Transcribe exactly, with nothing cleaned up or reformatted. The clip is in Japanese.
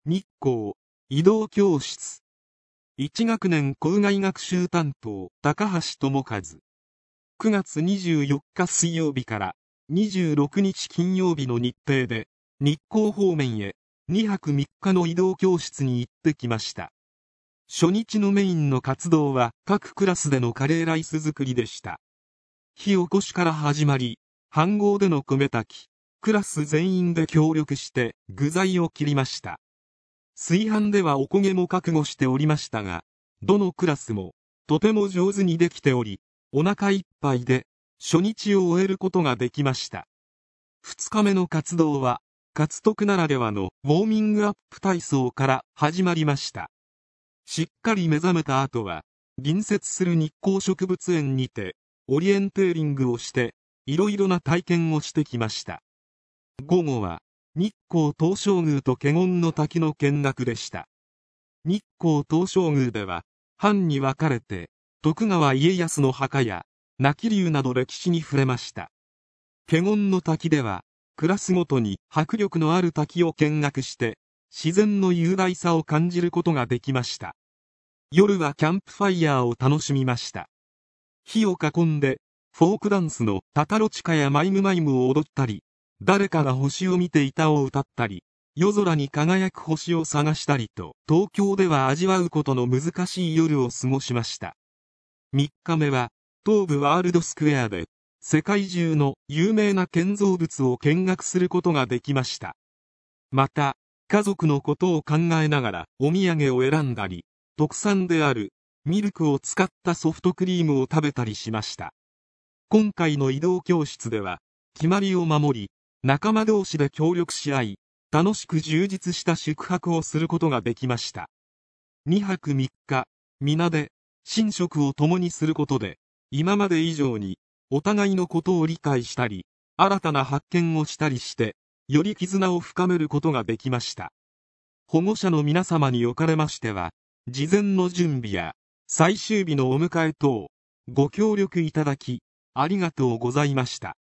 日光移動教室いち学年校外学習担当高橋智和。くがつにじゅうよっか水曜日からにじゅうろくにち金曜日の日程で日光方面へにはくみっかの移動教室に行ってきました。初日のメインの活動は各クラスでのカレーライス作りでした。火起こしから始まり、飯盒での米炊き、クラス全員で協力して具材を切りました。炊飯ではおこげも覚悟しておりましたが、どのクラスもとても上手にできており、お腹いっぱいで初日を終えることができました。二日目の活動は、勝徳ならではのウォーミングアップ体操から始まりました。しっかり目覚めた後は、隣接する日光植物園にて、オリエンテーリングをして、いろいろな体験をしてきました。午後は、日光東照宮と華厳の滝の見学でした。日光東照宮では、班に分かれて、徳川家康の墓や、名木流など歴史に触れました。華厳の滝では、クラスごとに迫力のある滝を見学して、自然の雄大さを感じることができました。夜はキャンプファイヤーを楽しみました。火を囲んで、フォークダンスのタタロチカやマイムマイムを踊ったり、誰かが星を見ていたを歌ったり、夜空に輝く星を探したりと、東京では味わうことの難しい夜を過ごしました。みっかめは、東武ワールドスクエアで、世界中の有名な建造物を見学することができました。また、家族のことを考えながらお土産を選んだり、特産であるミルクを使ったソフトクリームを食べたりしました。今回の移動教室では、決まりを守り、仲間同士で協力し合い、楽しく充実した宿泊をすることができました。にはくみっか、皆で寝食を共にすることで、今まで以上にお互いのことを理解したり、新たな発見をしたりして、より絆を深めることができました。保護者の皆様におかれましては、事前の準備や最終日のお迎え等、ご協力いただき、ありがとうございました。